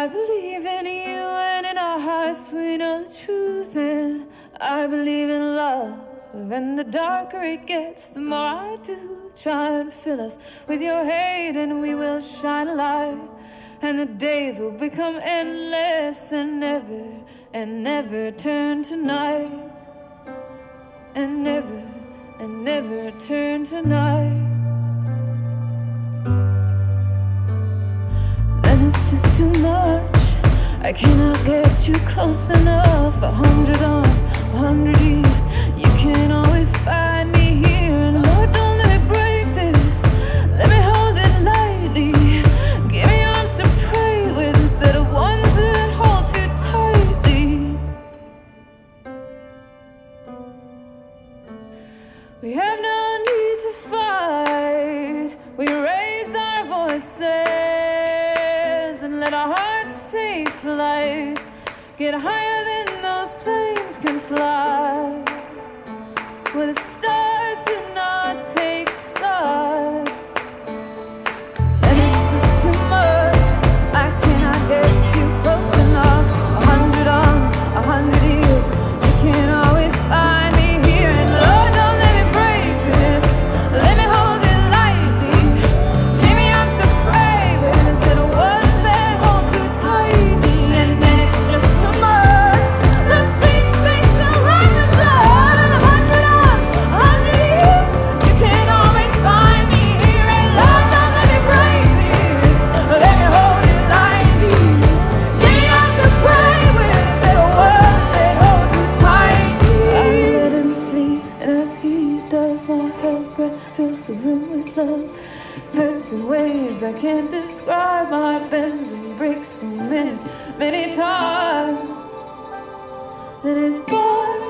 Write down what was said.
I believe in you, and in our hearts we know the truth. And I believe in love, and the darker it gets, the more I do. Try to fill us with your hate, and we will shine a light, and the days will become endless, and never turn to night, and never turn to night. Then it's just too much. I cannot get you close enough. 100 arms, 100 years. You can always find me here. And Lord, don't let me break this. Let me hold it lightly. Give me arms to pray with instead of ones that hold too tightly. We have no need to fight. We raise our voices and let our hearts take flight. Get higher than those planes can fly, where the stars do not take sight. And it's just too much. I cannot get you close enough. 100 arms, 100 years. You can always find me here. And Lord, don't let me break this. Let me hold it lightly. Give me arms to pray with instead of ones that hold too tightly. And then it's just too much. The streets, they still run with blood. 100 arms, 100 years. You can always find me here. And Lord, don't let me break this. Let me hold it lightly. Give me arms to pray with instead of ones that hold too tightly. I let him sleep, and as he does, my held breath fills the room with love. Hurts in ways I can't describe. My heart bends and breaks so many times. And it's born